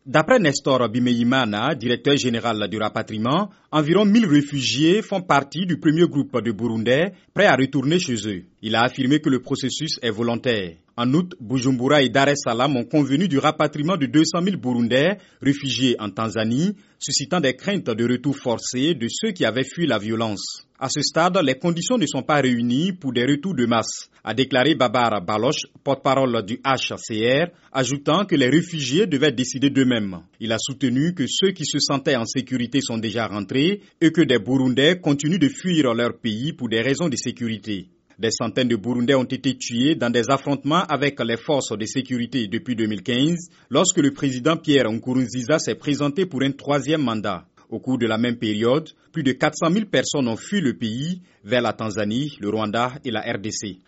D'après Nestor Bimeïmana, directeur général du rapatriement, environ 1000 réfugiés font partie du premier groupe de Burundais prêts à retourner chez eux. Il a affirmé que le processus est volontaire. En août, Bujumbura et Dar es Salaam ont convenu du rapatriement de 200 000 Burundais réfugiés en Tanzanie, suscitant des craintes de retour forcé de ceux qui avaient fui la violence. À ce stade, les conditions ne sont pas réunies pour des retours de masse, a déclaré Babar Baloch, porte-parole du HCR, ajoutant que les réfugiés devaient décider d'eux-mêmes. Il a soutenu que ceux qui se sentaient en sécurité sont déjà rentrés et que des Burundais continuent de fuir leur pays pour des raisons de sécurité. Des centaines de Burundais ont été tués dans des affrontements avec les forces de sécurité depuis 2015, lorsque le président Pierre Nkurunziza s'est présenté pour un troisième mandat. Au cours de la même période, plus de 400 000 personnes ont fui le pays vers la Tanzanie, le Rwanda et la RDC.